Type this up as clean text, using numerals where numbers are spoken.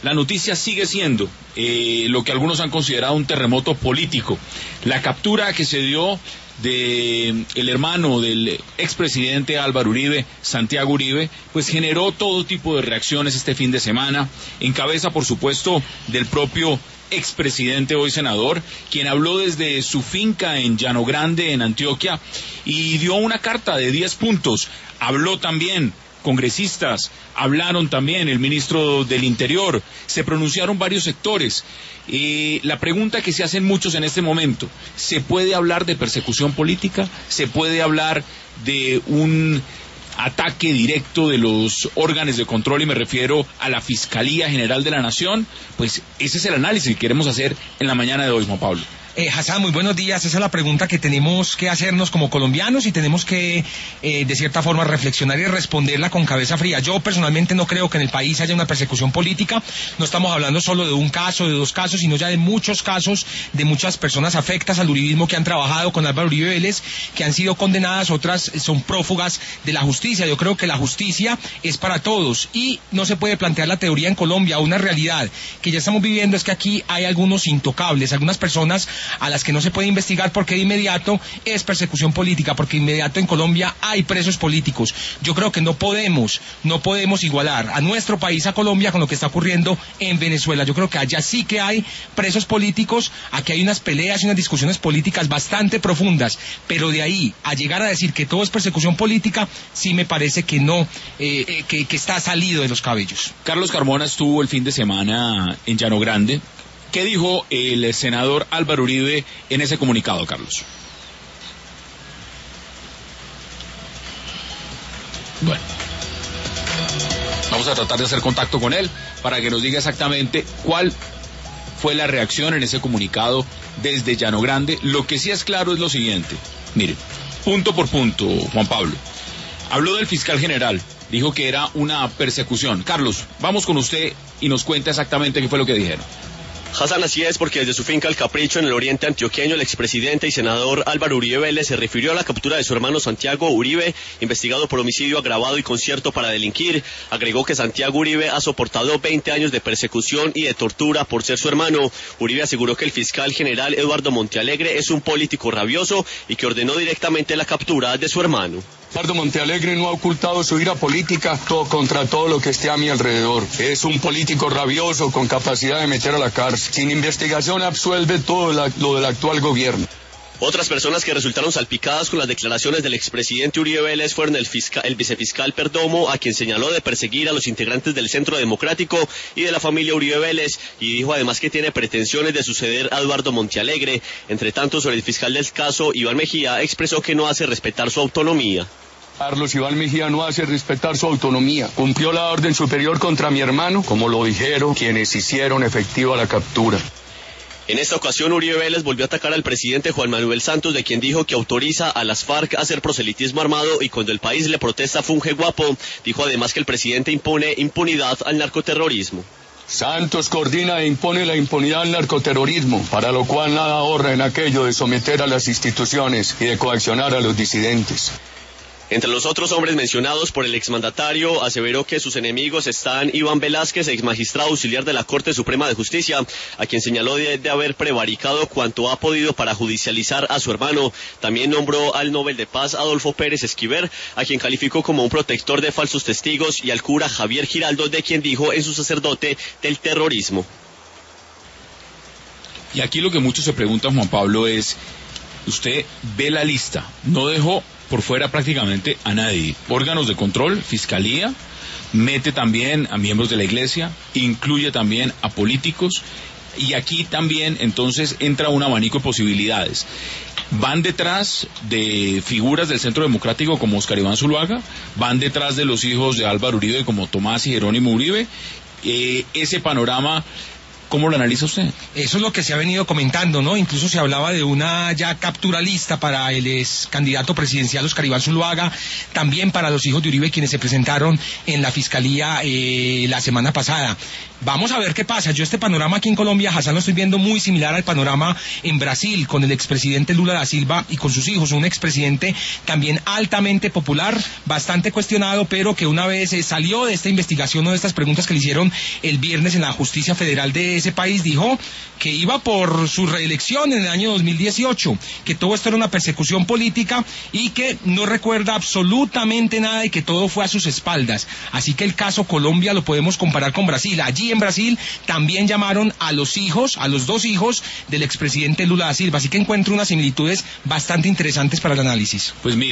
la noticia sigue siendo lo que algunos han considerado un terremoto político. La captura que se dio de el hermano del expresidente Álvaro Uribe, Santiago Uribe, pues generó todo tipo de reacciones este fin de semana, en cabeza, por supuesto, del propio expresidente, hoy senador, quien habló desde su finca en Llano Grande, en Antioquia, y dio una carta de 10 puntos. Habló también congresistas, hablaron también el ministro del Interior, se pronunciaron varios sectores. La pregunta que se hacen muchos en este momento: ¿se puede hablar de persecución política? ¿Se puede hablar de un ataque directo de los órganos de control, y me refiero a la Fiscalía General de la Nación? Pues ese es el análisis que queremos hacer en la mañana de hoy, Juan Pablo. Hassan, muy buenos días. Esa es la pregunta que tenemos que hacernos como colombianos, y tenemos que, de cierta forma, reflexionar y responderla con cabeza fría. Yo personalmente no creo que en el país haya una persecución política. No estamos hablando solo de un caso, de dos casos, sino ya de muchos casos, de muchas personas afectas al uribismo que han trabajado con Álvaro Uribe Vélez, que han sido condenadas, otras son prófugas de la justicia. Yo creo que la justicia es para todos, y no se puede plantear la teoría en Colombia. Una realidad que ya estamos viviendo es que aquí hay algunos intocables, algunas personas a las que no se puede investigar porque de inmediato es persecución política, porque de inmediato en Colombia hay presos políticos. Yo creo que no podemos igualar a nuestro país, a Colombia, con lo que está ocurriendo en Venezuela. Yo creo que allá sí que hay presos políticos, aquí hay unas peleas y unas discusiones políticas bastante profundas, pero de ahí a llegar a decir que todo es persecución política, sí me parece que no, que está salido de los cabellos. Carlos Carmona estuvo el fin de semana en Llano Grande. ¿Qué dijo el senador Álvaro Uribe en ese comunicado, Carlos? Bueno, vamos a tratar de hacer contacto con él para que nos diga exactamente cuál fue la reacción en ese comunicado desde Llano Grande. Lo que sí es claro es lo siguiente. Mire, punto por punto, Juan Pablo. Habló del fiscal general, dijo que era una persecución. Carlos, vamos con usted y nos cuenta exactamente qué fue lo que dijeron. Hassan, así es, porque desde su finca El Capricho, en el oriente antioqueño, el expresidente y senador Álvaro Uribe Vélez se refirió a la captura de su hermano Santiago Uribe, investigado por homicidio agravado y concierto para delinquir. Agregó que Santiago Uribe ha soportado 20 años de persecución y de tortura por ser su hermano. Uribe aseguró que el fiscal general Eduardo Montealegre es un político rabioso y que ordenó directamente la captura de su hermano. Eduardo Montealegre no ha ocultado su ira política contra todo lo que esté a mi alrededor. Es un político rabioso con capacidad de meter a la cárcel. Sin investigación absuelve todo lo del actual gobierno. Otras personas que resultaron salpicadas con las declaraciones del expresidente Uribe Vélez fueron el vicefiscal Perdomo, a quien señaló de perseguir a los integrantes del Centro Democrático y de la familia Uribe Vélez, y dijo además que tiene pretensiones de suceder a Eduardo Montealegre. Entre tanto, sobre el fiscal del caso, Iván Mejía, expresó que no hace respetar su autonomía. Carlos Iván Mejía no hace respetar su autonomía. Cumplió la orden superior contra mi hermano, como lo dijeron quienes hicieron efectiva la captura. En esta ocasión, Uribe Vélez volvió a atacar al presidente Juan Manuel Santos, de quien dijo que autoriza a las FARC a hacer proselitismo armado y cuando el país le protesta funge guapo. Dijo además que el presidente impone impunidad al narcoterrorismo. Santos coordina e impone la impunidad al narcoterrorismo, para lo cual nada ahorra en aquello de someter a las instituciones y de coaccionar a los disidentes. Entre los otros hombres mencionados por el exmandatario, aseveró que sus enemigos están Iván Velázquez, exmagistrado auxiliar de la Corte Suprema de Justicia, a quien señaló de haber prevaricado cuanto ha podido para judicializar a su hermano. También nombró al Nobel de Paz Adolfo Pérez Esquiver, a quien calificó como un protector de falsos testigos, y al cura Javier Giraldo, de quien dijo en su sacerdote del terrorismo. Y aquí lo que muchos se preguntan, Juan Pablo, es, usted ve la lista, no dejó por fuera prácticamente a nadie. Órganos de control, fiscalía, mete también a miembros de la iglesia, incluye también a políticos, y aquí también entonces entra un abanico de posibilidades. Van detrás de figuras del Centro Democrático como Oscar Iván Zuluaga, van detrás de los hijos de Álvaro Uribe como Tomás y Jerónimo Uribe. Ese panorama ¿Cómo lo analiza usted? Eso es lo que se ha venido comentando, ¿no? Incluso se hablaba de una ya captura lista para el ex candidato presidencial Oscar Iván Zuluaga, también para los hijos de Uribe, quienes se presentaron en la fiscalía la semana pasada. Vamos a ver qué pasa. Yo este panorama aquí en Colombia, Hassan, lo estoy viendo muy similar al panorama en Brasil, con el expresidente Lula da Silva y con sus hijos, un expresidente también altamente popular, bastante cuestionado, pero que una vez salió de esta investigación o de estas preguntas que le hicieron el viernes en la justicia federal de ese país, dijo que iba por su reelección en el año 2018, que todo esto era una persecución política y que no recuerda absolutamente nada y que todo fue a sus espaldas. Así que el caso Colombia lo podemos comparar con Brasil. Allí en Brasil también llamaron a los hijos, a los dos hijos del expresidente Lula da Silva, así que encuentro unas similitudes bastante interesantes para el análisis. Pues mire.